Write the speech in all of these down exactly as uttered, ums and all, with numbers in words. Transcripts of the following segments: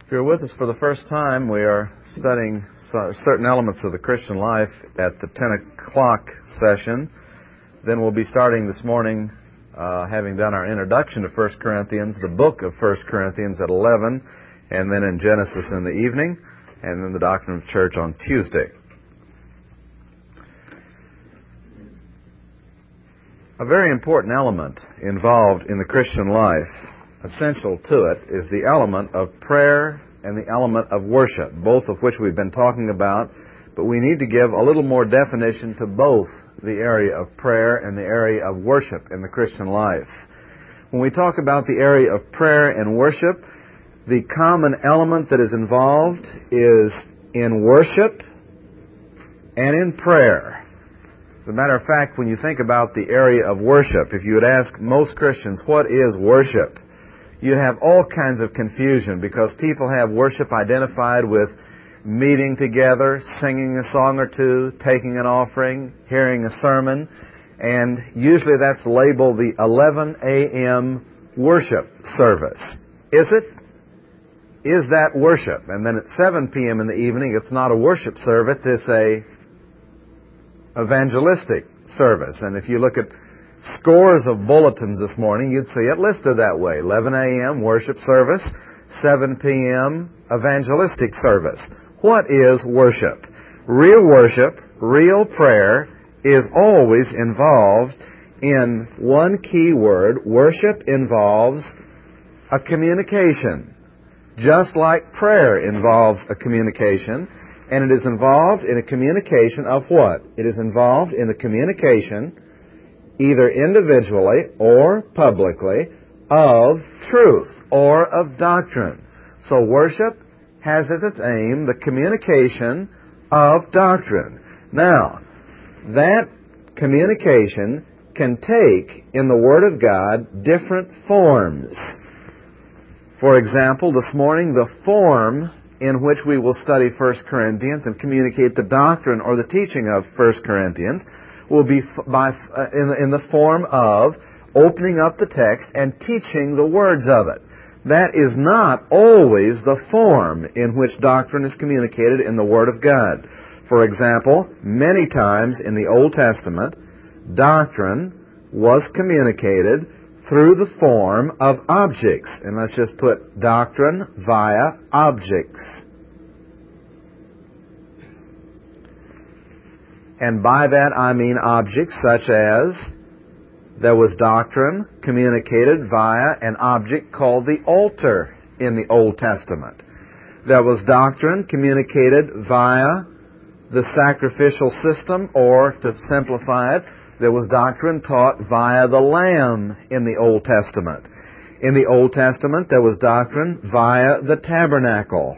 If you're with us for the first time, we are studying certain elements of the Christian life at the ten o'clock session. Then we'll be starting this morning, uh, having done our introduction to First Corinthians, the book of First Corinthians at eleven, and then in Genesis in the evening, and then the Doctrine of the Church on Tuesday. A very important element involved in the Christian life, essential to it, is the element of prayer and the element of worship, both of which we've been talking about, but we need to give a little more definition to both the area of prayer and the area of worship in the Christian life. When we talk about the area of prayer and worship, the common element that is involved is in worship and in prayer. As a matter of fact, when you think about the area of worship, if you would ask most Christians, what is worship? You'd have all kinds of confusion because people have worship identified with meeting together, singing a song or two, taking an offering, hearing a sermon, and usually that's labeled the eleven a.m. worship service. Is it? Is that worship? And then at seven p.m. in the evening, it's not a worship service, it's a evangelistic service. And if you look at scores of bulletins this morning, you'd see it listed that way. eleven a.m. worship service, seven p.m. evangelistic service. What is worship? Real worship, real prayer is always involved in one key word. Worship involves a communication, just like prayer involves a communication. And it is involved in a communication of what? It is involved in the communication, either individually or publicly, of truth or of doctrine. So worship has as its aim the communication of doctrine. Now, that communication can take, in the Word of God, different forms. For example, this morning, the form in which we will study First Corinthians and communicate the doctrine or the teaching of First Corinthians will be by, uh, in, in the form of opening up the text and teaching the words of it. That is not always the form in which doctrine is communicated in the Word of God. For example, many times in the Old Testament, doctrine was communicated through the form of objects. And let's just put doctrine via objects. And by that I mean objects such as there was doctrine communicated via an object called the altar in the Old Testament. There was doctrine communicated via the sacrificial system, or to simplify it, there was doctrine taught via the Lamb in the Old Testament. In the Old Testament, there was doctrine via the tabernacle.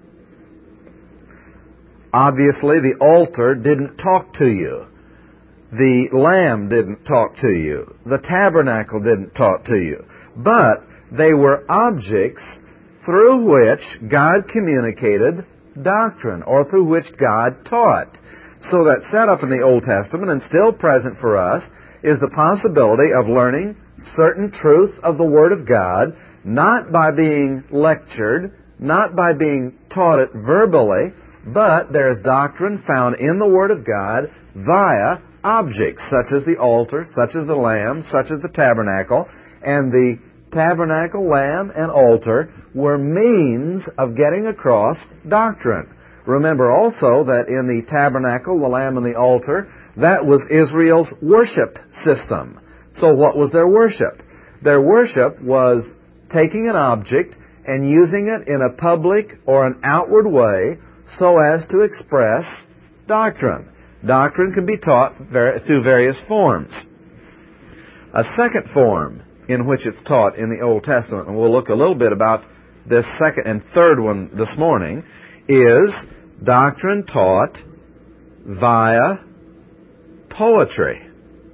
Obviously, the altar didn't talk to you. The Lamb didn't talk to you. The tabernacle didn't talk to you. But they were objects through which God communicated doctrine, or through which God taught. So that set up in the Old Testament and still present for us is the possibility of learning certain truths of the Word of God, not by being lectured, not by being taught it verbally, but there is doctrine found in the Word of God via objects, such as the altar, such as the Lamb, such as the tabernacle. And the tabernacle, Lamb, and altar were means of getting across doctrine. Remember also that in the tabernacle, the Lamb, and the altar, that was Israel's worship system. So what was their worship? Their worship was taking an object and using it in a public or an outward way so as to express doctrine. Doctrine can be taught through various forms. A second form in which it's taught in the Old Testament, and we'll look a little bit about this second and third one this morning, is doctrine taught via poetry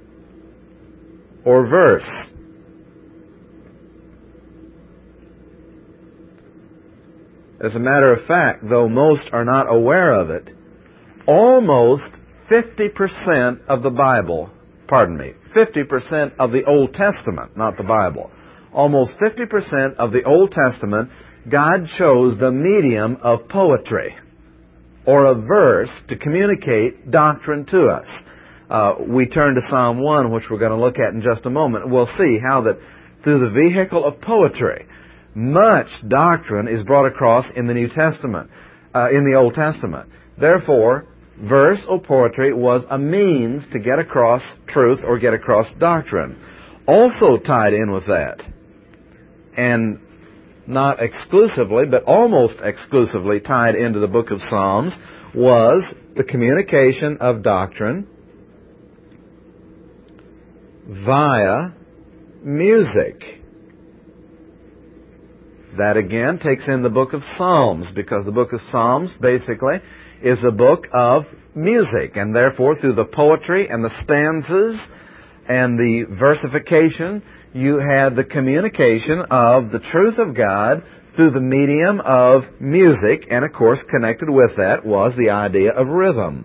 or verse. As a matter of fact, though most are not aware of it, almost fifty percent of the Bible, pardon me, fifty percent of the Old Testament, not the Bible, almost fifty percent of the Old Testament God chose the medium of poetry or a verse to communicate doctrine to us. Uh, we turn to Psalm one, which we're going to look at in just a moment. We'll see how that through the vehicle of poetry, much doctrine is brought across in the New Testament, uh, in the Old Testament. Therefore, verse or poetry was a means to get across truth or get across doctrine. Also tied in with that, and not exclusively, but almost exclusively tied into the book of Psalms, was the communication of doctrine via music. That again takes in the book of Psalms, because the book of Psalms basically is a book of music, and therefore through the poetry and the stanzas and the versification, you had the communication of the truth of God through the medium of music, and of course connected with that was the idea of rhythm.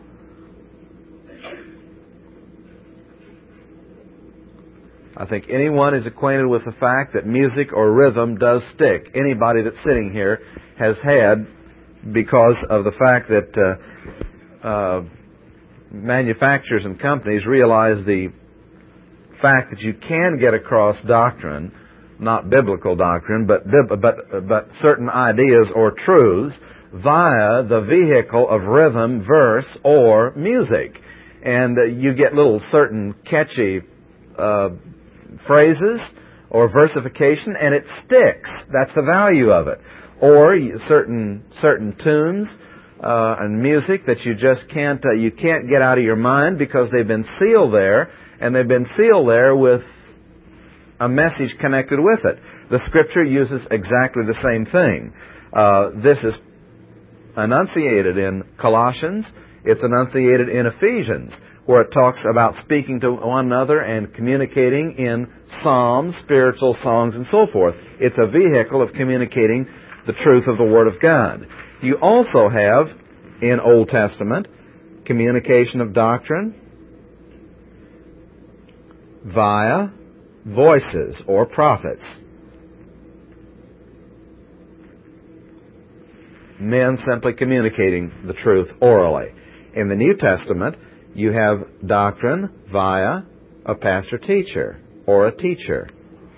I think anyone is acquainted with the fact that music or rhythm does stick. Anybody that's sitting here has had, because of the fact that uh, uh, manufacturers and companies realize the fact that you can get across doctrine, not biblical doctrine, but but but certain ideas or truths via the vehicle of rhythm, verse, or music, and uh, you get little certain catchy uh, phrases or versification, and it sticks. That's the value of it. Or certain certain tunes uh, and music that you just can't uh, you can't get out of your mind because they've been sealed there. And they've been sealed there with a message connected with it. The Scripture uses exactly the same thing. Uh, this is enunciated in Colossians. It's enunciated in Ephesians, where it talks about speaking to one another and communicating in psalms, spiritual songs, and so forth. It's a vehicle of communicating the truth of the Word of God. You also have, in Old Testament, communication of doctrine via voices or prophets. Men simply communicating the truth orally. In the New Testament, you have doctrine via a pastor-teacher or a teacher.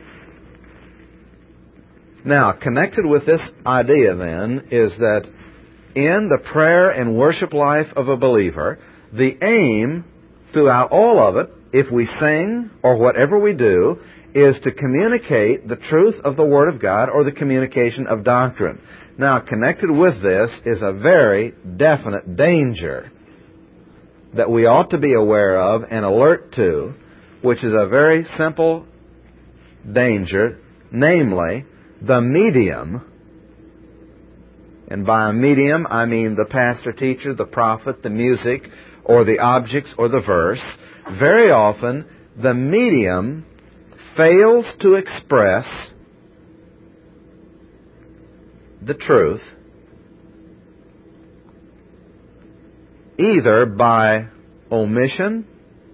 Now, connected with this idea then is that in the prayer and worship life of a believer, the aim throughout all of it, if we sing or whatever we do, is to communicate the truth of the Word of God or the communication of doctrine. Now, connected with this is a very definite danger that we ought to be aware of and alert to, which is a very simple danger, namely the medium. And by a medium, I mean the pastor, teacher, the prophet, the music, or the objects, or the verse. Very often, the medium fails to express the truth either by omission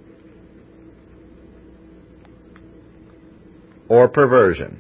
or perversion.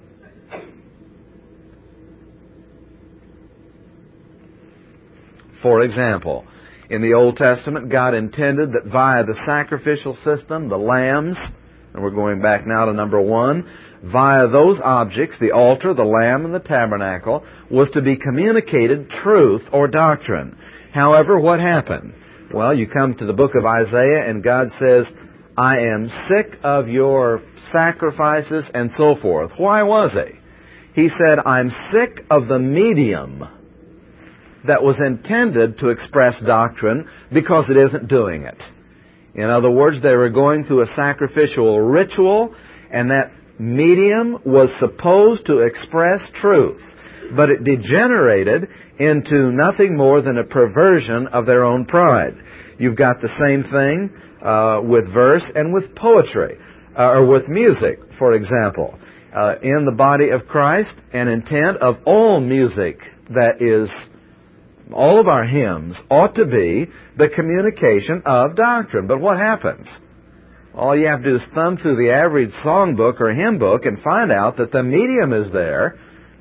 For example, in the Old Testament, God intended that via the sacrificial system, the lambs, and we're going back now to number one, via those objects, the altar, the lamb, and the tabernacle, was to be communicated truth or doctrine. However, what happened? Well, you come to the book of Isaiah, and God says, I am sick of your sacrifices and so forth. Why was He? He said, I'm sick of the medium that was intended to express doctrine because it isn't doing it. In other words, they were going through a sacrificial ritual, and that medium was supposed to express truth, but it degenerated into nothing more than a perversion of their own pride. You've got the same thing uh, with verse and with poetry, uh, or with music, for example. Uh, in the body of Christ, an intent of all music that is all of our hymns ought to be the communication of doctrine. But what happens? All you have to do is thumb through the average songbook or hymn book and find out that the medium is there,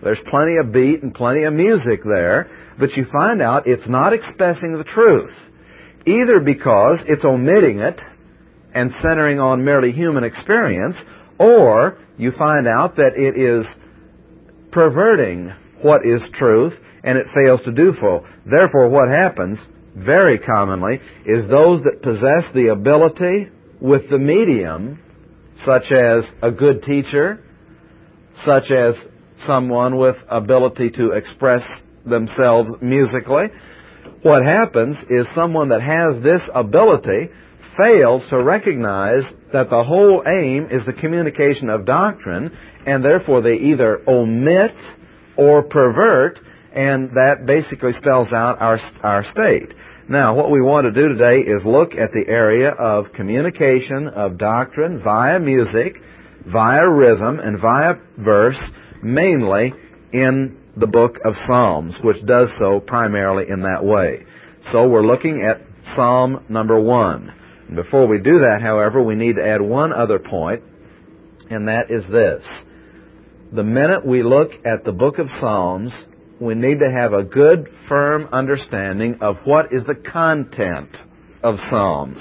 There's plenty of beat and plenty of music there, but you find out it's not expressing the truth, either because it's omitting it and centering on merely human experience, or you find out that it is perverting what is truth and it fails to do so. Therefore, what happens very commonly is those that possess the ability with the medium, such as a good teacher, such as someone with ability to express themselves musically, what happens is someone that has this ability fails to recognize that the whole aim is the communication of doctrine, and therefore they either omit or pervert, and that basically spells out our, our state. Now, what we want to do today is look at the area of communication of doctrine via music, via rhythm, and via verse, mainly in the book of Psalms, which does so primarily in that way. So we're looking at Psalm number one. And before we do that, however, we need to add one other point, and that is this. The minute we look at the book of Psalms, we need to have a good, firm understanding of what is the content of Psalms.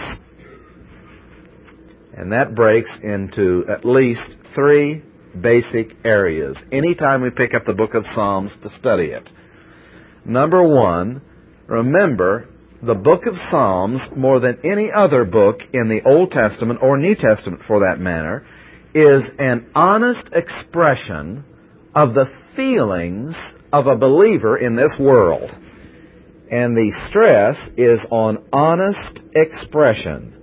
And that breaks into at least three basic areas anytime we pick up the book of Psalms to study it. Number one, remember, the book of Psalms, more than any other book in the Old Testament or New Testament for that matter, is an honest expression of the feelings of a believer in this world. And the stress is on honest expression.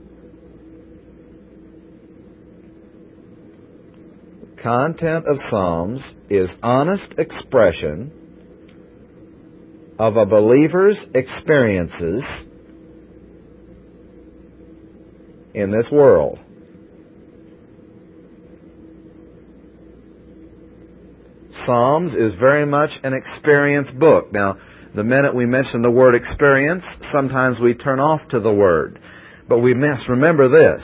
The content of Psalms is honest expression of a believer's experiences in this world. Psalms is very much an experience book. Now, the minute we mention the word experience, sometimes we turn off to the word. But we must remember this.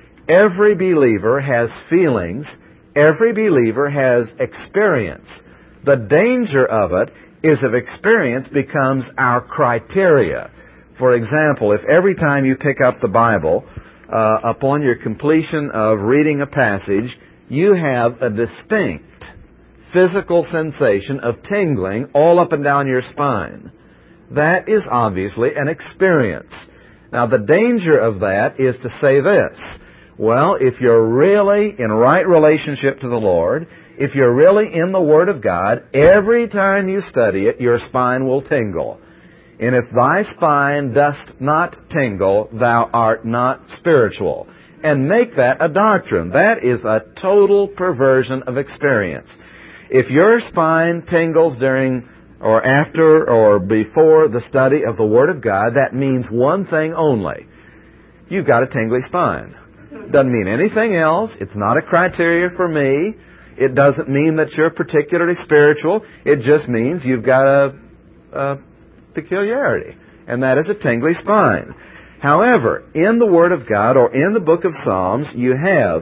Every believer has feelings. Every believer has experience. The danger of it is if experience becomes our criteria. For example, if every time you pick up the Bible, uh, upon your completion of reading a passage, you have a distinct physical sensation of tingling all up and down your spine, that is obviously an experience. Now, the danger of that is to say this. Well, if you're really in right relationship to the Lord, if you're really in the Word of God, every time you study it, your spine will tingle. And if thy spine dost not tingle, thou art not spiritual. And make that a doctrine. That is a total perversion of experience. If your spine tingles during or after or before the study of the Word of God, that means one thing only. You've got a tingly spine. Doesn't mean anything else. It's not a criteria for me. It doesn't mean that you're particularly spiritual. It just means you've got a, a peculiarity, and that is a tingly spine. However, in the Word of God or in the book of Psalms, you have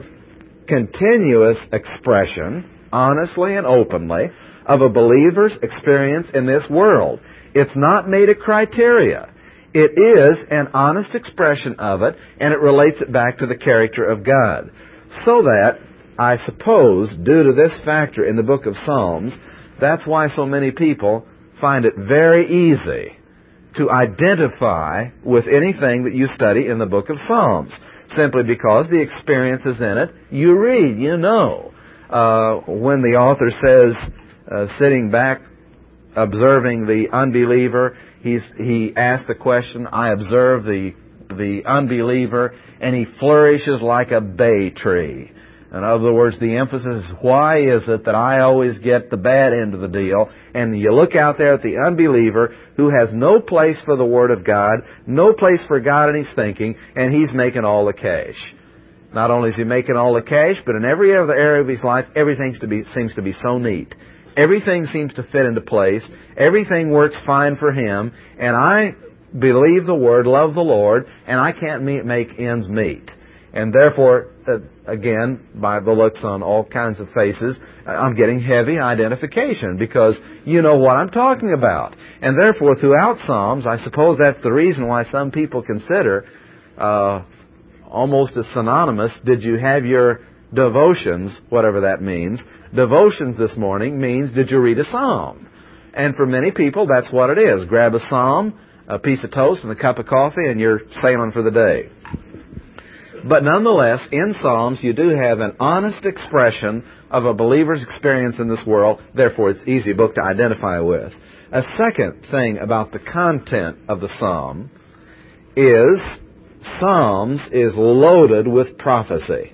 continuous expression, honestly and openly, of a believer's experience in this world. It's not made a criteria. It is an honest expression of it, and it relates it back to the character of God. So that, I suppose, due to this factor in the book of Psalms, that's why so many people find it very easy to identify with anything that you study in the book of Psalms, simply because the experiences in it you read, you know. Uh, when the author says, uh, sitting back, observing the unbeliever, he's, he asks the question, I observe the, the unbeliever, and he flourishes like a bay tree. In other words, the emphasis is, why is it that I always get the bad end of the deal? And you look out there at the unbeliever who has no place for the Word of God, no place for God in his thinking, and he's making all the cash. Not only is he making all the cash, but in every other area of his life, everything to be, seems to be so neat. Everything seems to fit into place. Everything works fine for him. And I believe the Word, love the Lord, and I can't meet, make ends meet. And therefore, uh, again, by the looks on all kinds of faces, I'm getting heavy identification because you know what I'm talking about. And therefore, throughout Psalms, I suppose that's the reason why some people consider uh, almost as synonymous, did you have your devotions, whatever that means. Devotions this morning means, did you read a psalm? And for many people, that's what it is. Grab a psalm, a piece of toast, and a cup of coffee, and you're sailing for the day. But nonetheless, in Psalms, you do have an honest expression of a believer's experience in this world. Therefore, it's an easy book to identify with. A second thing about the content of the Psalm is Psalms is loaded with prophecy.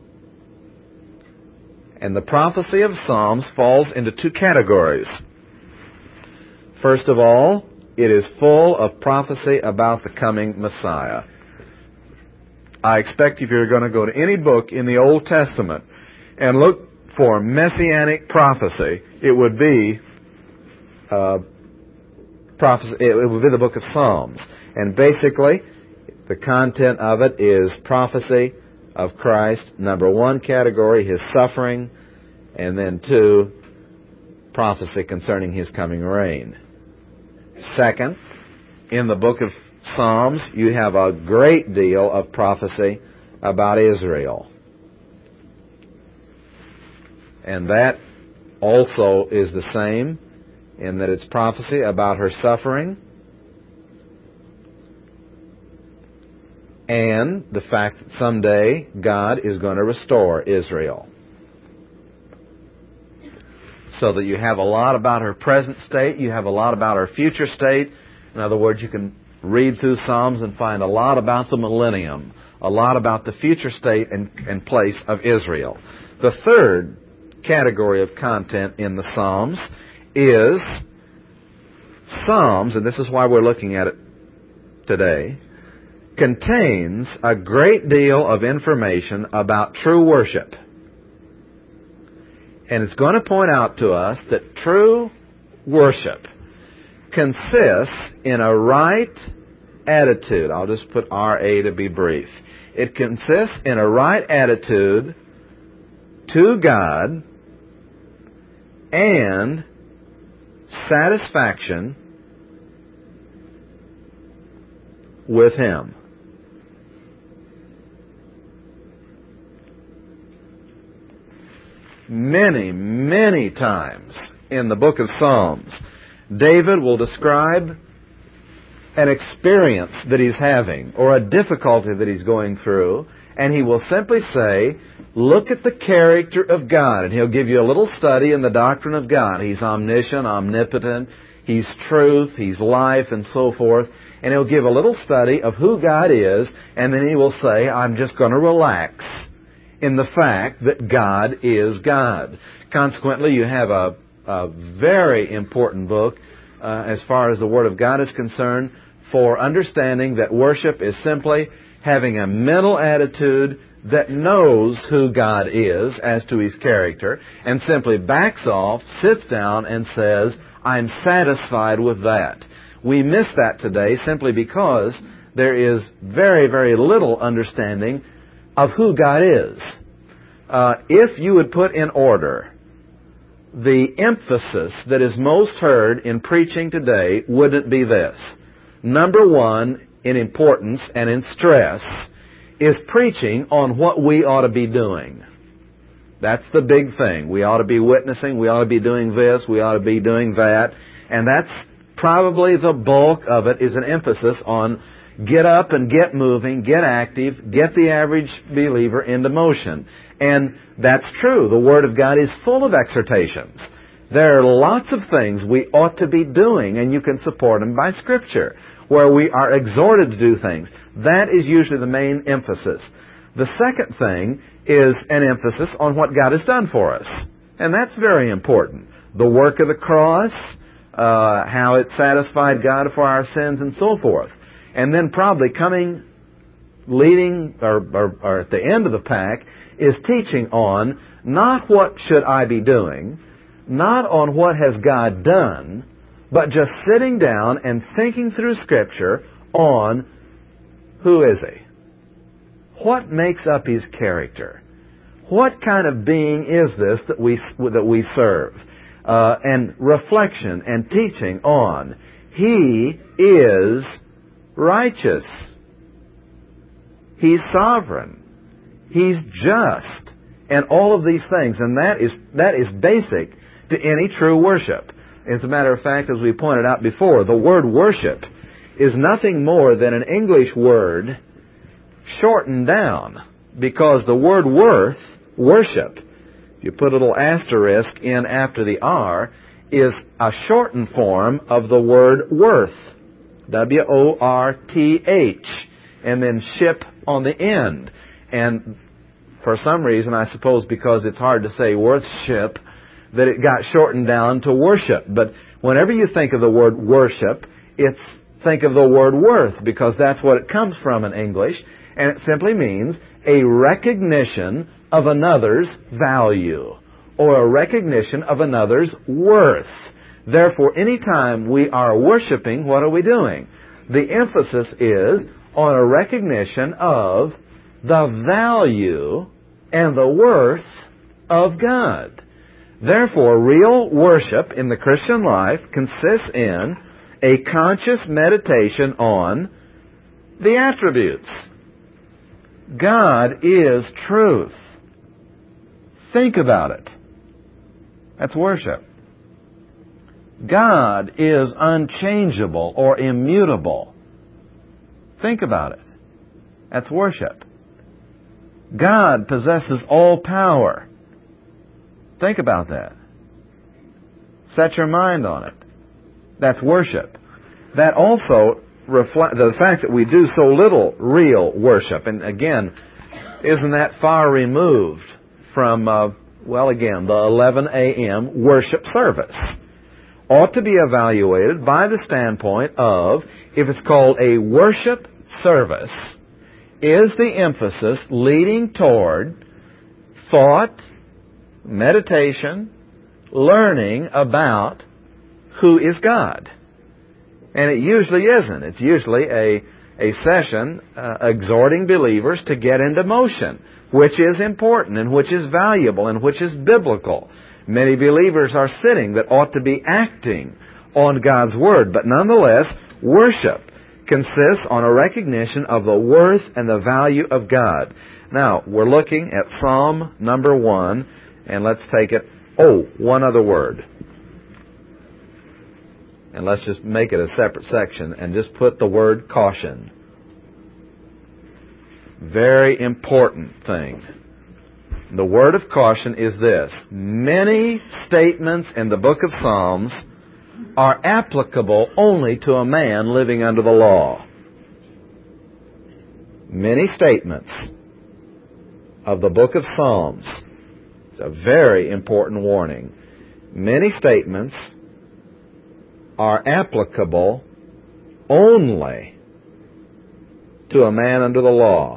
And the prophecy of Psalms falls into two categories. First of all, it is full of prophecy about the coming Messiah. I expect if you're going to go to any book in the Old Testament and look for messianic prophecy, it would be uh, prophecy. It would be the book of Psalms. And basically, the content of it is prophecy of Christ. Number one category, His suffering, and then two, prophecy concerning His coming reign. Second, in the book of Psalms, you have a great deal of prophecy about Israel. And that also is the same in that it's prophecy about her suffering and the fact that someday God is going to restore Israel. So that you have a lot about her present state, you have a lot about her future state. In other words, you can read through Psalms and find a lot about the millennium, a lot about the future state and, and place of Israel. The third category of content in the Psalms is Psalms, and this is why we're looking at it today, contains a great deal of information about true worship. And it's going to point out to us that true worship consists in a right attitude. I'll just put R A to be brief. It consists in a right attitude to God and satisfaction with Him. Many, many times in the book of Psalms, David will describe an experience that he's having or a difficulty that he's going through, and he will simply say, look at the character of God. And he'll give you a little study in the doctrine of God. He's omniscient, omnipotent, He's truth, He's life, and so forth. And he'll give a little study of who God is, and then he will say, I'm just going to relax in the fact that God is God. Consequently, you have a, a very important book uh, as far as the Word of God is concerned for understanding that worship is simply having a mental attitude that knows who God is as to His character and simply backs off, sits down, and says, I'm satisfied with that. We miss that today simply because there is very, very little understanding of who God is. Uh, if you would put in order the emphasis that is most heard in preaching today, would it be this? Number one, in importance and in stress, is preaching on what we ought to be doing. That's the big thing. We ought to be witnessing, we ought to be doing this, we ought to be doing that, and that's probably the bulk of it, is an emphasis on get up and get moving, get active, get the average believer into motion. And that's true. The Word of God is full of exhortations. There are lots of things we ought to be doing, and you can support them by Scripture, where we are exhorted to do things. That is usually the main emphasis. The second thing is an emphasis on what God has done for us. And that's very important. The work of the cross, uh, how it satisfied God for our sins, and so forth. And then probably coming, leading, or, or, or at the end of the pack, is teaching on not what should I be doing, not on what has God done, but just sitting down and thinking through Scripture on who is He? What makes up His character? What kind of being is this that we, that we serve? Uh, and reflection and teaching on. He is righteous. He's sovereign. He's just. And all of these things. And that is, that is basic to any true worship. As a matter of fact, as we pointed out before, the word worship is nothing more than an English word shortened down. Because the word worth, worship, if you put a little asterisk in after the R, is a shortened form of the word worth. W O R T H. And then ship on the end. And for some reason, I suppose because it's hard to say worthship, that it got shortened down to worship. But whenever you think of the word worship, it's think of the word worth, because that's what it comes from in English. And it simply means a recognition of another's value, or a recognition of another's worth. Therefore, anytime we are worshiping, what are we doing? The emphasis is on a recognition of the value and the worth of God. Therefore, real worship in the Christian life consists in a conscious meditation on the attributes. God is truth. Think about it. That's worship. God is unchangeable or immutable. Think about it. That's worship. God possesses all power. Think about that. Set your mind on it. That's worship. That also reflects the fact that we do so little real worship. And again, isn't that far removed from, uh, well, again, the eleven a.m. worship service? Ought to be evaluated by the standpoint of, if it's called a worship service, is the emphasis leading toward thought, meditation, learning about who is God? And it usually isn't. It's usually a, a session uh, exhorting believers to get into motion, which is important and which is valuable and which is biblical. Many believers are sitting that ought to be acting on God's Word. But nonetheless, worship consists on a recognition of the worth and the value of God. Now, we're looking at Psalm number one, and let's take it, oh, one other word. And let's just make it a separate section and just put the word caution. Very important thing. The word of caution is this: many statements in the book of Psalms are applicable only to a man living under the law. Many statements of the book of Psalms, it's a very important warning. Many statements are applicable only to a man under the law.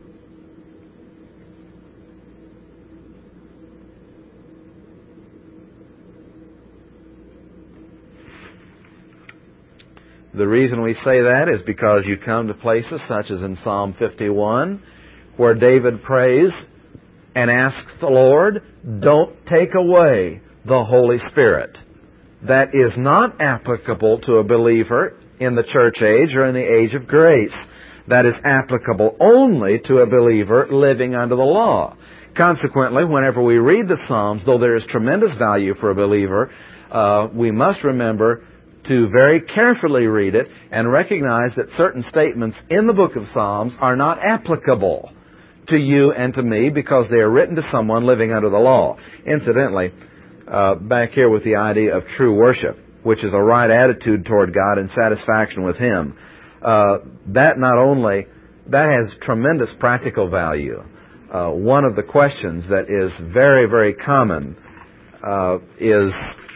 The reason we say that is because you come to places such as in Psalm fifty-one, where David prays and asks the Lord, don't take away the Holy Spirit. That is not applicable to a believer in the church age or in the age of grace. That is applicable only to a believer living under the law. Consequently, whenever we read the Psalms, though there is tremendous value for a believer, uh, we must remember to very carefully read it and recognize that certain statements in the book of Psalms are not applicable to you and to me because they are written to someone living under the law. Incidentally, uh, back here with the idea of true worship, which is a right attitude toward God and satisfaction with Him, uh, that not only, that has tremendous practical value. Uh, one of the questions that is very, very common uh, is,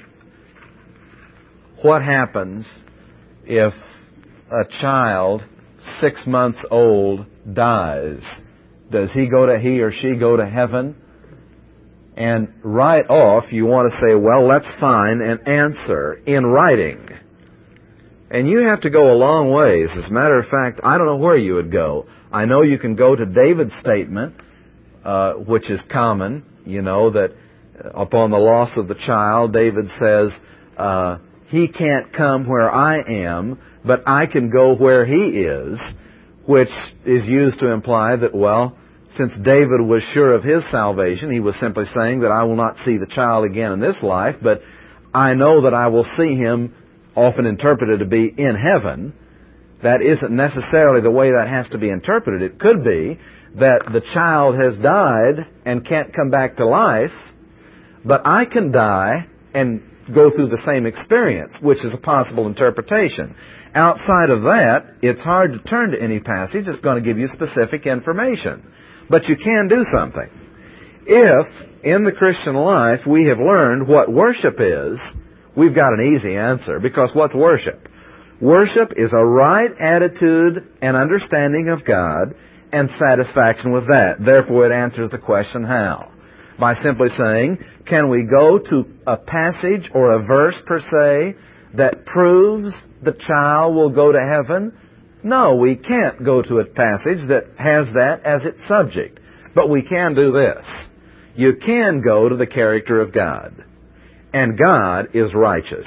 what happens if a child six months old dies? Does he go to he or she go to heaven? And right off, you want to say, well, that's fine, and answer in writing. And you have to go a long ways. As a matter of fact, I don't know where you would go. I know you can go to David's statement, uh, which is common, you know, that upon the loss of the child, David says, uh, he can't come where I am, but I can go where he is, which is used to imply that, well, since David was sure of his salvation, he was simply saying that I will not see the child again in this life, but I know that I will see him, often interpreted to be in heaven. That isn't necessarily the way that has to be interpreted. It could be that the child has died and can't come back to life, but I can die and go through the same experience, which is a possible interpretation. Outside of that, it's hard to turn to any passage that's going to give you specific information. But you can do something. If, in the Christian life, we have learned what worship is, we've got an easy answer, because what's worship? Worship is a right attitude and understanding of God and satisfaction with that. Therefore, it answers the question, how? By simply saying, can we go to a passage or a verse per se that proves the child will go to heaven? No, we can't go to a passage that has that as its subject. But we can do this. You can go to the character of God. And God is righteous.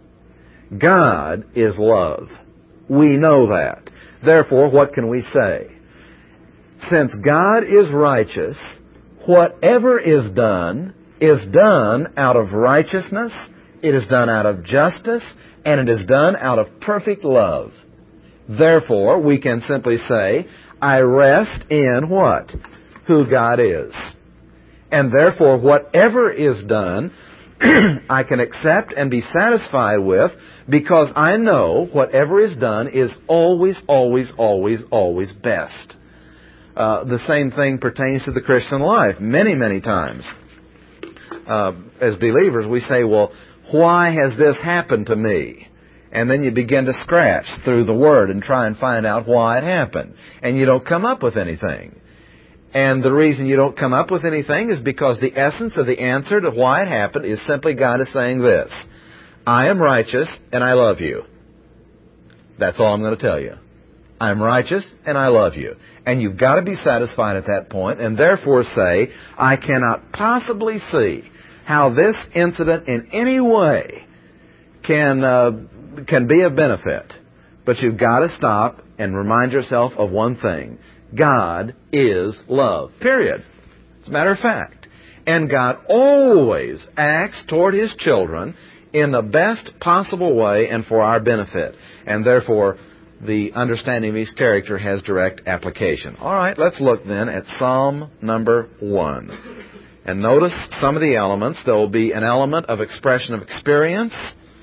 God is love. We know that. Therefore, what can we say? Since God is righteous, whatever is done is done out of righteousness, it is done out of justice, and it is done out of perfect love. Therefore, we can simply say, I rest in what? Who God is. And therefore, whatever is done, I can accept and be satisfied with, because I know whatever is done is always, always, always, always best. Uh, the same thing pertains to the Christian life. Many, many times, uh, as believers, we say, well, why has this happened to me? And then you begin to scratch through the Word and try and find out why it happened. And you don't come up with anything. And the reason you don't come up with anything is because the essence of the answer to why it happened is simply God is saying this: I am righteous and I love you. That's all I'm going to tell you. I'm righteous and I love you. And you've got to be satisfied at that point, and therefore say, I cannot possibly see how this incident in any way can uh, can be of benefit. But you've got to stop and remind yourself of one thing. God is love. Period. It's a matter of fact. And God always acts toward His children in the best possible way and for our benefit. And therefore, the understanding of His character has direct application. All right, let's look then at Psalm number one. And notice some of the elements. There will be an element of expression of experience.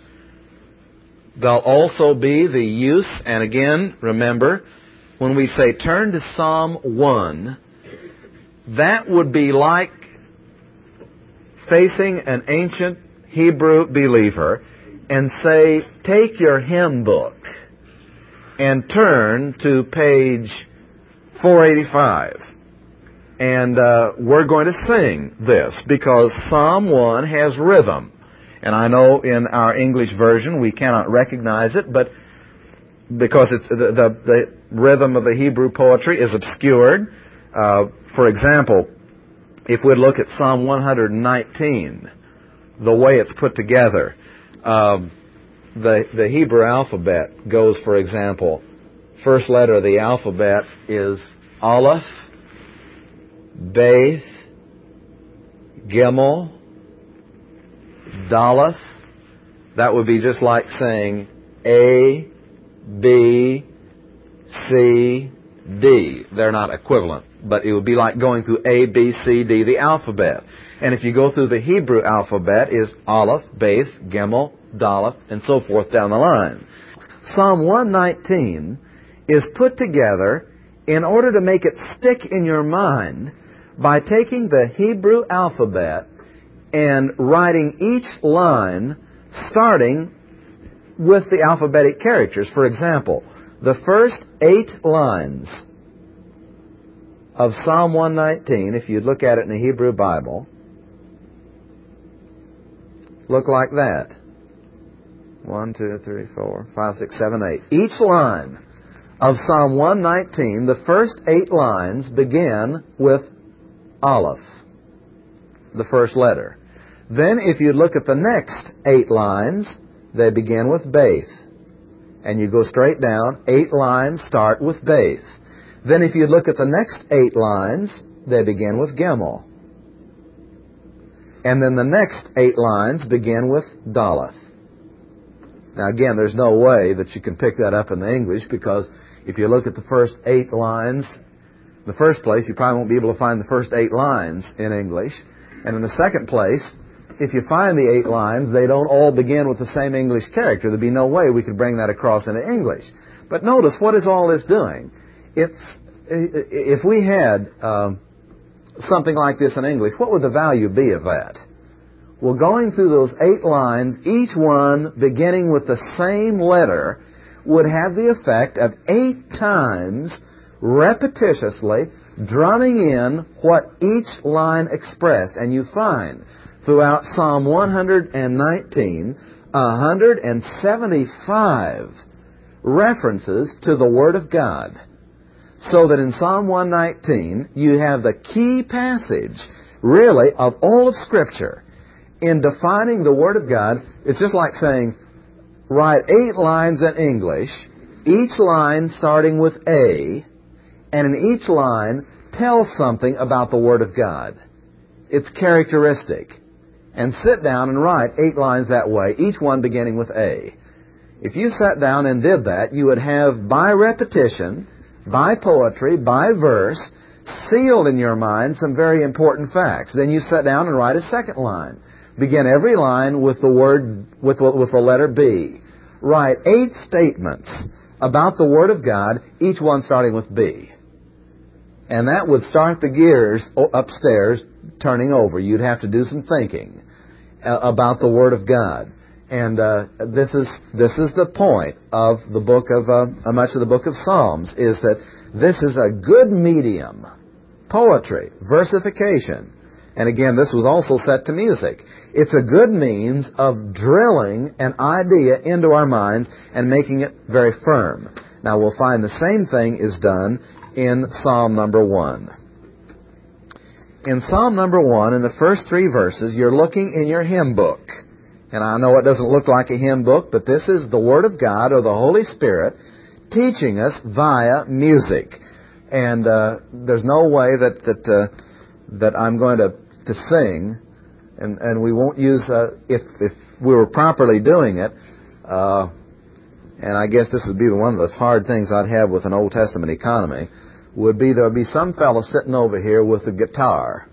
There'll also be the use, and again, remember, when we say turn to Psalm one, that would be like facing an ancient Hebrew believer and say, take your hymn book and turn to page four eighty-five. And uh, we're going to sing this because Psalm one has rhythm. And I know in our English version we cannot recognize it, but because it's the, the, the rhythm of the Hebrew poetry is obscured. Uh, for example, if we look at Psalm one nineteen, the way it's put together, um, the, the Hebrew alphabet goes, for example, first letter of the alphabet is Aleph, Beth, Gimel, Daleth. That would be just like saying A, B, C, D. They're not equivalent, but it would be like going through A, B, C, D, the alphabet. And if you go through the Hebrew alphabet, is Aleph, Beth, Gimel, Daleth, and so forth down the line. Psalm one nineteen is put together in order to make it stick in your mind by taking the Hebrew alphabet and writing each line starting with the alphabetic characters. For example, the first eight lines of Psalm one nineteen, if you look at it in the Hebrew Bible, look like that. One, two, three, four, five, six, seven, eight. Each line of Psalm one nineteen, the first eight lines begin with Aleph, the first letter. Then if you look at the next eight lines, they begin with Beth. And you go straight down, eight lines start with Beth. Then if you look at the next eight lines, they begin with Gimel. And then the next eight lines begin with Daleth. Now again, there's no way that you can pick that up in the English, because if you look at the first eight lines, in the first place, you probably won't be able to find the first eight lines in English. And in the second place, if you find the eight lines, they don't all begin with the same English character. There'd be no way we could bring that across into English. But notice, what is all this doing? It's, if we had um, something like this in English, what would the value be of that? Well, going through those eight lines, each one beginning with the same letter, would have the effect of eight times, repetitiously, drumming in what each line expressed. And you find throughout Psalm one nineteen, one hundred seventy-five references to the Word of God. So that in Psalm one nineteen, you have the key passage, really, of all of Scripture. In defining the Word of God, it's just like saying, write eight lines in English, each line starting with A, and in each line, tell something about the Word of God. It's characteristic. And sit down and write eight lines that way, each one beginning with A. If you sat down and did that, you would have, by repetition, by poetry, by verse, sealed in your mind some very important facts. Then you sit down and write a second line. Begin every line with the word, with, with the letter B. Write eight statements about the Word of God, each one starting with B. And that would start the gears upstairs turning over. You'd have to do some thinking uh, about the Word of God. And uh, this is this is the point of the book of uh, much of the book of Psalms, is that this is a good medium, poetry, versification. And again, this was also set to music. It's a good means of drilling an idea into our minds and making it very firm. Now we'll find the same thing is done in Psalm number one. In Psalm number one, in the first three verses, you're looking in your hymn book. And I know it doesn't look like a hymn book, but this is the Word of God, or the Holy Spirit, teaching us via music. And uh, there's no way that that uh, that I'm going to, to sing, and, and we won't use, uh, if, if we were properly doing it, uh, and I guess this would be one of the hard things I'd have with an Old Testament economy, would be there would be some fellow sitting over here with a guitar.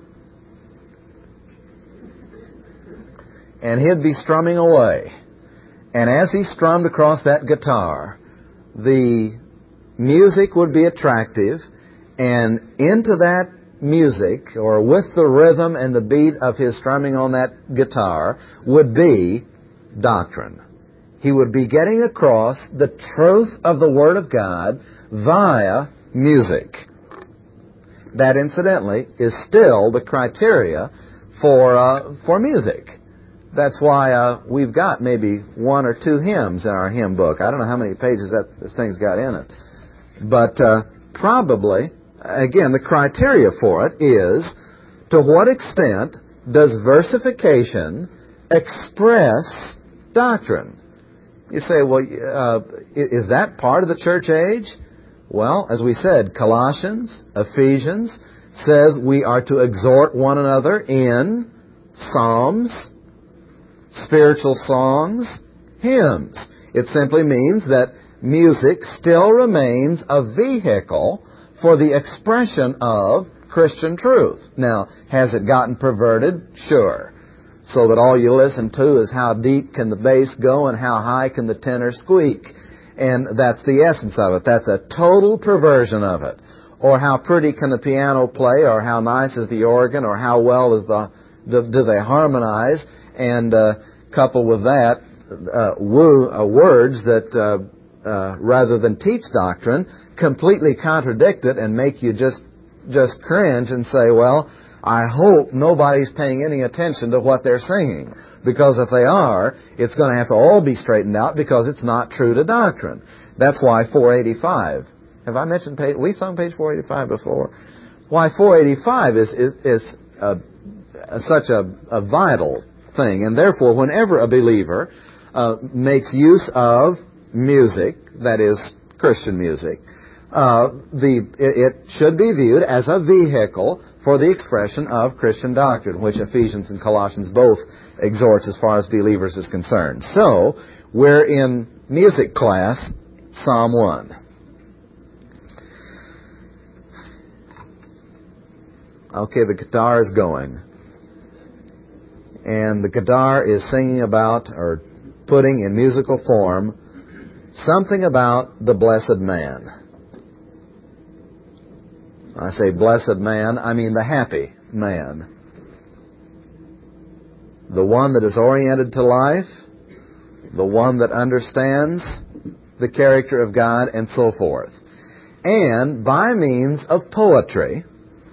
And he'd be strumming away. And as he strummed across that guitar, the music would be attractive, and into that music, or with the rhythm and the beat of his strumming on that guitar, would be doctrine. He would be getting across the truth of the Word of God via music. That, incidentally, is still the criteria for uh, for music. That's why uh, we've got maybe one or two hymns in our hymn book. I don't know how many pages that this thing's got in it. But uh, probably, again, the criteria for it is, to what extent does versification express doctrine? You say, well, uh, is that part of the church age? Well, as we said, Colossians, Ephesians says we are to exhort one another in psalms, spiritual songs, hymns. It simply means that music still remains a vehicle for the expression of Christian truth. Now, has it gotten perverted? Sure. So that all you listen to is how deep can the bass go and how high can the tenor squeak. And that's the essence of it. That's a total perversion of it. Or how pretty can the piano play, or how nice is the organ, or how well is the do, do they harmonize. And uh, coupled with that, uh, woo, uh, words that, uh, uh, rather than teach doctrine, completely contradict it and make you just just cringe and say, well, I hope nobody's paying any attention to what they're singing. Because if they are, it's going to have to all be straightened out because it's not true to doctrine. That's why four eighty-five. Have I mentioned page? We sung page four eighty-five before. Why four eighty-five is is, is a, a, such a, a vital thing, and therefore, whenever a believer uh, makes use of music, that is Christian music, uh, the it, it should be viewed as a vehicle for the expression of Christian doctrine, which Ephesians and Colossians both exhorts as far as believers is concerned. So, we're in music class, Psalm one. Okay, the guitar is going. And the guitar is singing about, or putting in musical form, something about the blessed man. I say blessed man, I mean the happy man. The one that is oriented to life, the one that understands the character of God, and so forth. And by means of poetry,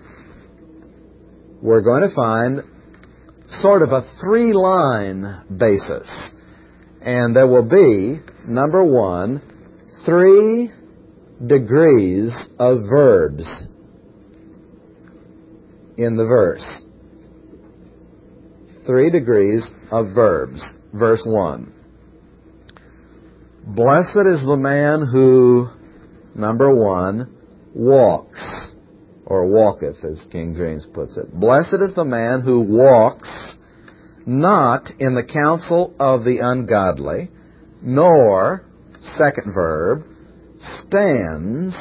we're going to find sort of a three-line basis. And there will be, number one, three degrees of verbs in the verse. Three degrees of verbs. Verse one. Blessed is the man who, number one, walks, or walketh, as King James puts it. Blessed is the man who walks not in the counsel of the ungodly, nor, second verb, stands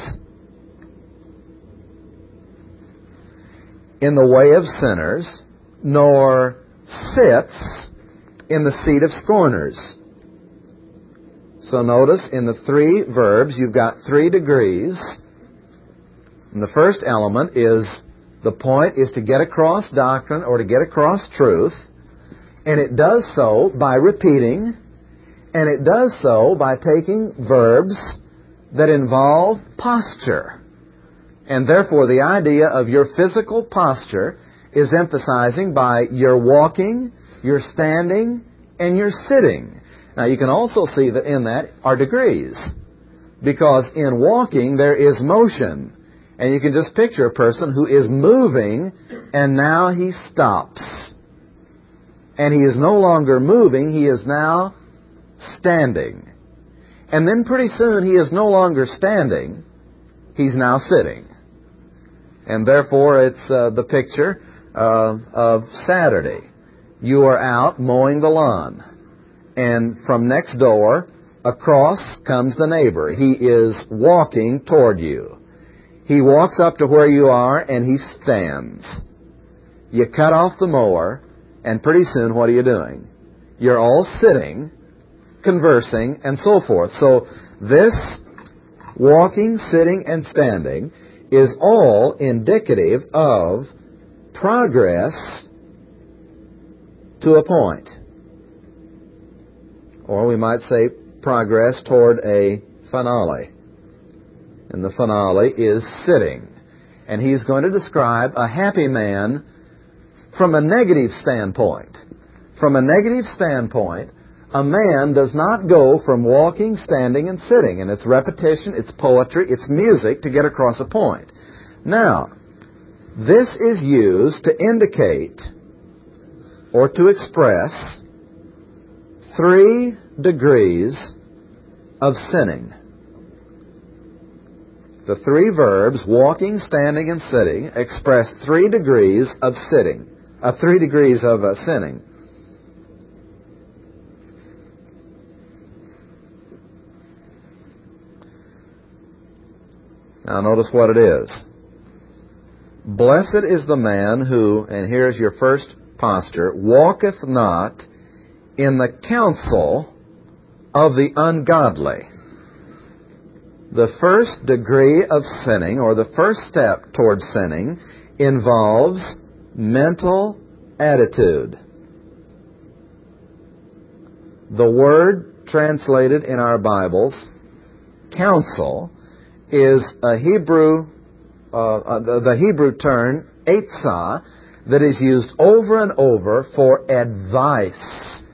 in the way of sinners, nor sits in the seat of scorners. So notice in the three verbs you've got three degrees. And the first element is, the point is to get across doctrine or to get across truth. And it does so by repeating. And it does so by taking verbs that involve posture. And therefore the idea of your physical posture is emphasizing by your walking, your standing, and your sitting. Now you can also see that in that are degrees. Because in walking there is motion. And you can just picture a person who is moving and now he stops. And he is no longer moving, he is now standing. And then pretty soon he is no longer standing, he's now sitting. And therefore it's uh, the picture uh, of Saturday. You are out mowing the lawn. And from next door, across comes the neighbor. He is walking toward you. He walks up to where you are and he stands. You cut off the mower, and pretty soon what are you doing? You're all sitting, conversing, and so forth. So this walking, sitting, and standing is all indicative of progress to a point. Or we might say progress toward a finale. And the finale is sitting. And he's going to describe a happy man from a negative standpoint. From a negative standpoint, a man does not go from walking, standing, and sitting. And it's repetition, it's poetry, it's music to get across a point. Now, this is used to indicate or to express three degrees of sinning. The three verbs, walking, standing, and sitting, express three degrees of sitting, uh, three degrees of uh, sinning. Now notice what it is. Blessed is the man who, and here's your first posture, walketh not in the counsel of the ungodly. The first degree of sinning, or the first step towards sinning, involves mental attitude. The word translated in our Bibles, counsel, is a Hebrew, uh, the, the Hebrew term, etzah, that is used over and over for advice.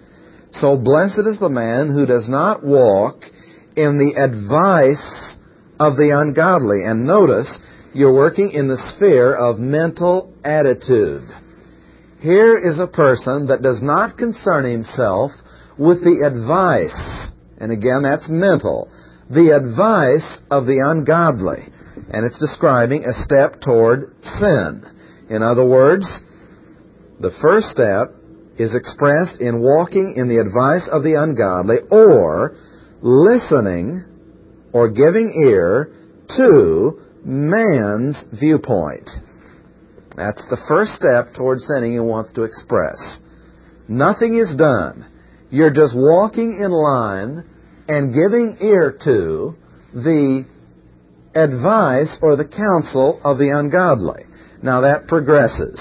So blessed is the man who does not walk in the advice of the ungodly. And notice, you're working in the sphere of mental attitude. Here is a person that does not concern himself with the advice, and again, that's mental, the advice of the ungodly. And it's describing a step toward sin. In other words, the first step is expressed in walking in the advice of the ungodly, or listening or giving ear to man's viewpoint. That's the first step toward sinning he wants to express. Nothing is done. You're just walking in line and giving ear to the advice or the counsel of the ungodly. Now that progresses,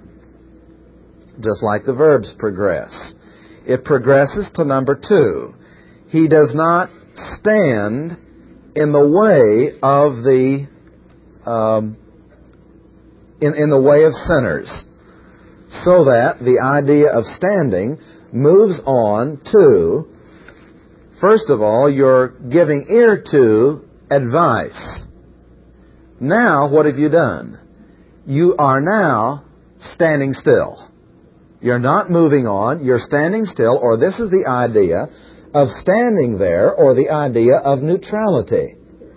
just like the verbs progress. It progresses to number two. He does not stand in the way of the um, in, in the way of sinners, so that the idea of standing moves on to, first of all, you're giving ear to advice. Now, what have you done? You are now standing still. You're not moving on, you're standing still, or this is the idea of standing there, or the idea of neutrality.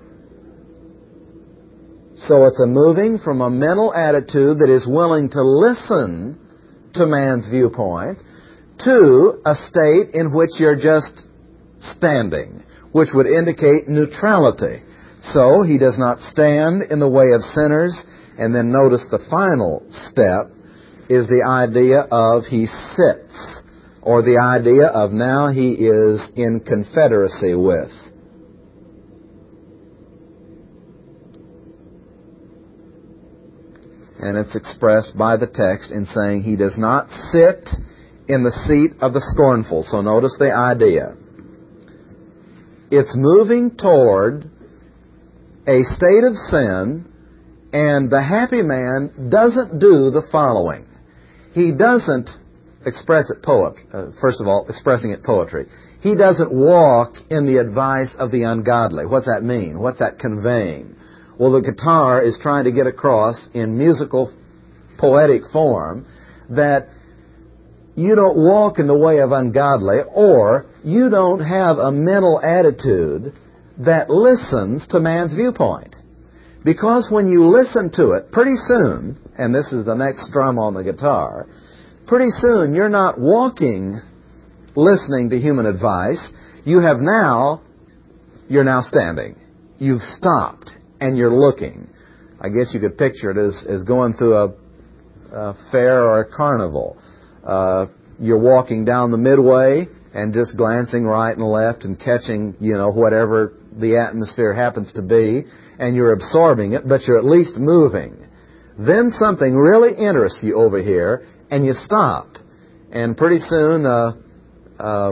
So it's a moving from a mental attitude that is willing to listen to man's viewpoint to a state in which you're just standing, which would indicate neutrality. So he does not stand in the way of sinners. And then notice the final step is the idea of he sits, or the idea of now he is in confederacy with. And it's expressed by the text in saying he does not sit in the seat of the scornful. So notice the idea. It's moving toward a state of sin, and the happy man doesn't do the following. He doesn't express it poet, uh, first of all, expressing it poetry. He doesn't walk in the advice of the ungodly. What's that mean? What's that conveying? Well, the guitar is trying to get across in musical, poetic form that you don't walk in the way of ungodly, or you don't have a mental attitude that listens to man's viewpoint. Because when you listen to it, pretty soon, and this is the next strum on the guitar, pretty soon you're not walking listening to human advice. You have now, you're now standing. You've stopped and you're looking. I guess you could picture it as, as going through a, a fair or a carnival. Uh, you're walking down the midway and just glancing right and left and catching, you know, whatever the atmosphere happens to be, and you're absorbing it, but you're at least moving. Then something really interests you over here, and you stop. And pretty soon, uh, uh,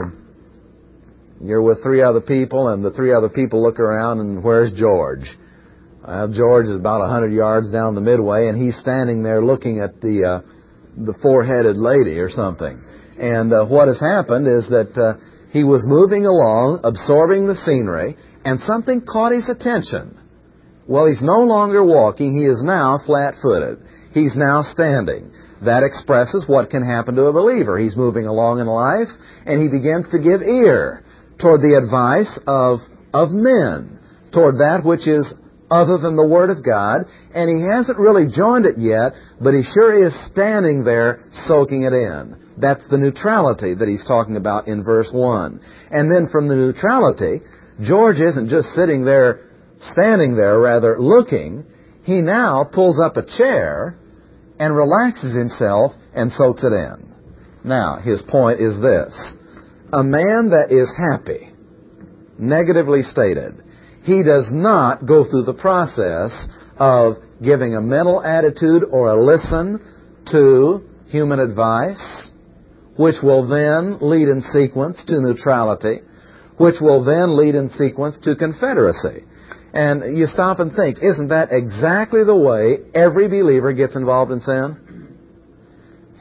you're with three other people, and the three other people look around, and where's George? Well, George is about a hundred yards down the midway, and he's standing there looking at the uh, the four-headed lady or something. And uh, what has happened is that uh, he was moving along, absorbing the scenery, and something caught his attention. Well, he's no longer walking. He is now flat-footed. He's now standing. That expresses what can happen to a believer. He's moving along in life, and he begins to give ear toward the advice of, of men, toward that which is other than the Word of God, and he hasn't really joined it yet, but he sure is standing there soaking it in. That's the neutrality that he's talking about in verse one. And then from the neutrality, George isn't just sitting there, standing there, rather looking. He now pulls up a chair and relaxes himself and soaks it in. Now, his point is this. A man that is happy, negatively stated, he does not go through the process of giving a mental attitude or a listen to human advice, which will then lead in sequence to neutrality, which will then lead in sequence to confederacy. And you stop and think, isn't that exactly the way every believer gets involved in sin?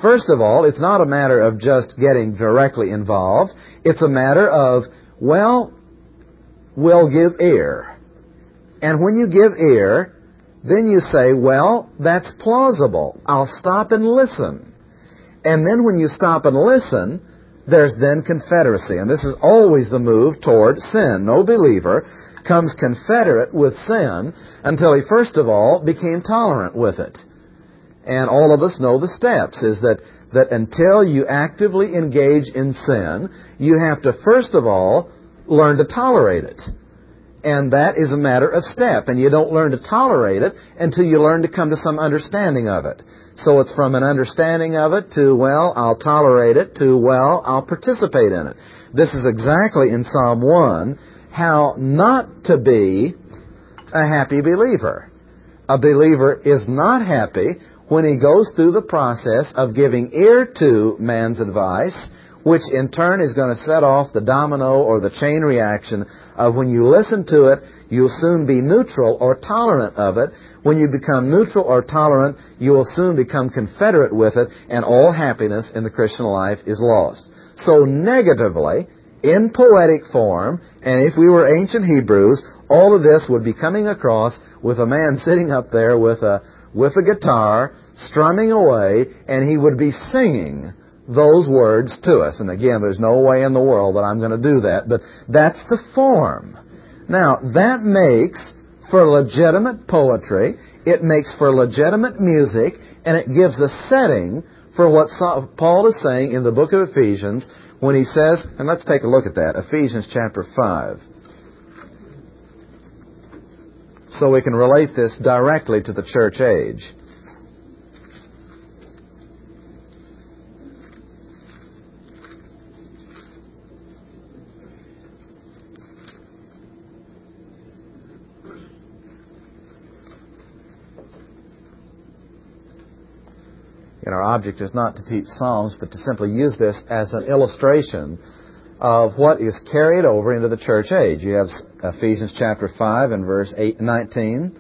First of all, it's not a matter of just getting directly involved. It's a matter of, well, we'll give ear. And when you give ear, then you say, well, that's plausible. I'll stop and listen. And then when you stop and listen, there's then confederacy. And this is always the move toward sin. No believer comes confederate with sin until he first of all became tolerant with it. And all of us know the steps, is that, that until you actively engage in sin, you have to first of all learn to tolerate it. And that is a matter of step. And you don't learn to tolerate it until you learn to come to some understanding of it. So it's from an understanding of it to, well, I'll tolerate it, to, well, I'll participate in it. This is exactly in Psalm one, how not to be a happy believer. A believer is not happy when he goes through the process of giving ear to man's advice, which in turn is going to set off the domino or the chain reaction of when you listen to it, you'll soon be neutral or tolerant of it. When you become neutral or tolerant, you will soon become confederate with it, and all happiness in the Christian life is lost. So negatively, in poetic form, and if we were ancient Hebrews, all of this would be coming across with a man sitting up there with a with a guitar, strumming away, and he would be singing those words to us. And again, there's no way in the world that I'm going to do that, but that's the form. Now, that makes for legitimate poetry, it makes for legitimate music, and it gives a setting for what Paul is saying in the book of Ephesians when he says, and let's take a look at that, Ephesians chapter five. So we can relate this directly to the church age. And our object is not to teach Psalms, but to simply use this as an illustration of what is carried over into the church age. You have Ephesians chapter five and verse eight and nineteen,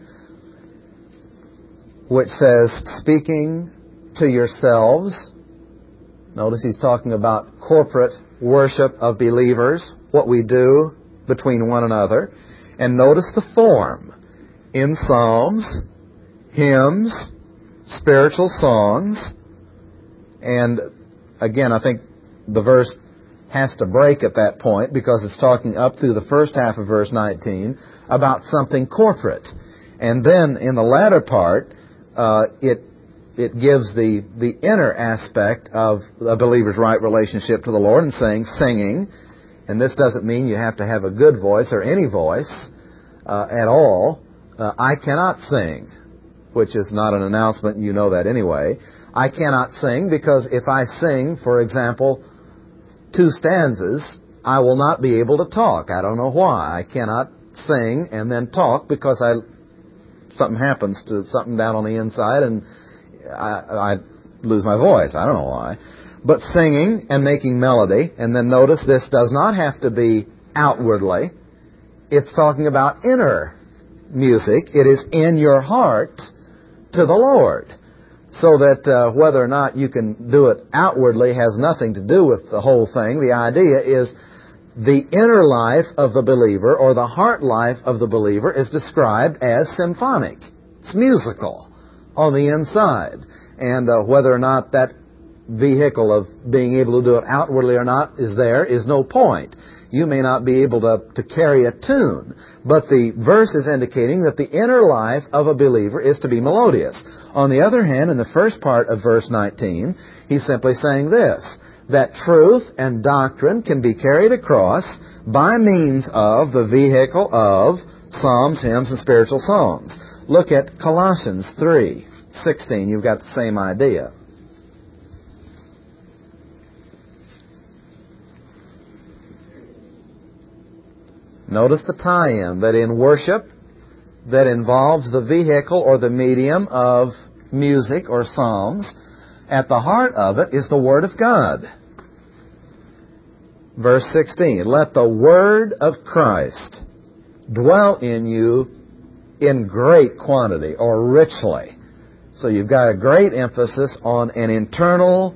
which says, speaking to yourselves. Notice he's talking about corporate worship of believers, what we do between one another. And notice the form. In psalms, hymns, spiritual songs. And again, I think the verse has to break at that point because it's talking up through the first half of verse nineteen about something corporate. And then in the latter part, uh, it it gives the, the inner aspect of a believer's right relationship to the Lord and saying singing. And this doesn't mean you have to have a good voice or any voice uh, at all. Uh, I cannot sing, which is not an announcement. You know that anyway. I cannot sing because if I sing, for example, two stanzas, I will not be able to talk. I don't know why. I cannot sing and then talk because I something happens to something down on the inside and I, I lose my voice. I don't know why. But singing and making melody, and then notice this does not have to be outwardly. It's talking about inner music. It is in your heart to the Lord. So that uh, whether or not you can do it outwardly has nothing to do with the whole thing. The idea is the inner life of the believer or the heart life of the believer is described as symphonic. It's musical on the inside. And uh, whether or not that vehicle of being able to do it outwardly or not is there is no point. You may not be able to, to carry a tune, but the verse is indicating that the inner life of a believer is to be melodious. On the other hand, in the first part of verse nineteen, he's simply saying this, that truth and doctrine can be carried across by means of the vehicle of psalms, hymns, and spiritual songs. Look at Colossians three sixteen. You've got the same idea. Notice the tie-in that in worship that involves the vehicle or the medium of music or psalms, at the heart of it is the Word of God. Verse sixteen, let the Word of Christ dwell in you in great quantity or richly. So you've got a great emphasis on an internal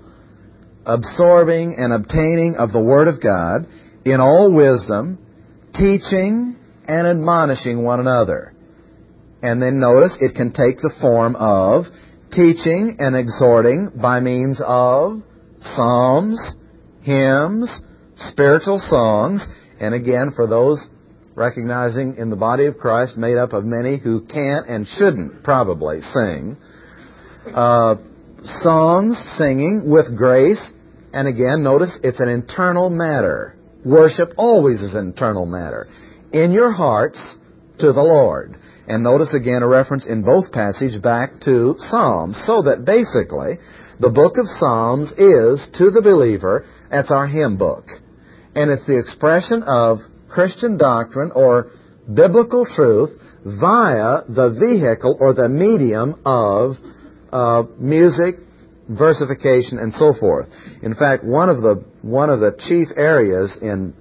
absorbing and obtaining of the Word of God in all wisdom, teaching and admonishing one another. And then notice it can take the form of teaching and exhorting by means of psalms, hymns, spiritual songs, and again, for those recognizing in the body of Christ made up of many who can't and shouldn't probably sing, uh, songs, singing with grace, and again, notice it's an internal matter. Worship always is an internal matter. In your hearts to the Lord. And notice again a reference in both passages back to Psalms, so that basically the book of Psalms is, to the believer, that's our hymn book. And it's the expression of Christian doctrine or biblical truth via the vehicle or the medium of uh, music, versification, and so forth. In fact, one of the one of the chief areas in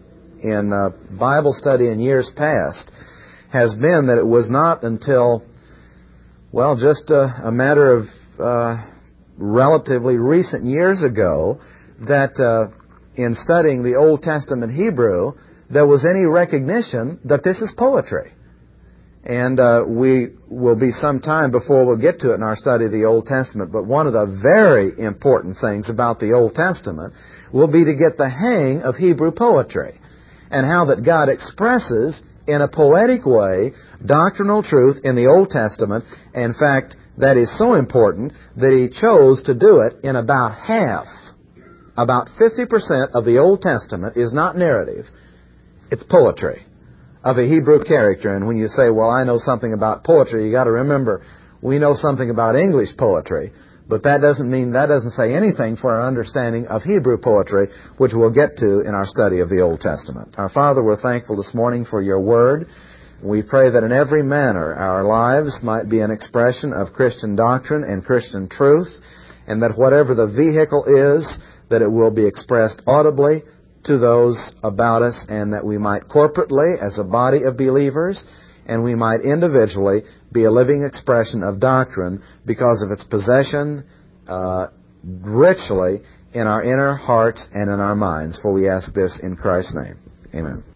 in uh, Bible study in years past has been that it was not until, well, just a, a matter of uh, relatively recent years ago that uh, in studying the Old Testament Hebrew, there was any recognition that this is poetry. And uh, we will be some time before we'll get to it in our study of the Old Testament. But one of the very important things about the Old Testament will be to get the hang of Hebrew poetry and how that God expresses in a poetic way doctrinal truth in the Old Testament. In fact, that is so important that He chose to do it in about half. About fifty percent of the Old Testament is not narrative. It's poetry of a Hebrew character. And when you say, well, I know something about poetry, you got to remember, we know something about English poetry, but that doesn't mean, that doesn't say anything for our understanding of Hebrew poetry, which we'll get to in our study of the Old Testament. Our Father, we're thankful this morning for Your Word. We pray that in every manner our lives might be an expression of Christian doctrine and Christian truth, and that whatever the vehicle is, that it will be expressed audibly to those about us, and that we might corporately, as a body of believers, and we might individually be a living expression of doctrine because of its possession uh, richly in our inner hearts and in our minds. For we ask this in Christ's name. Amen.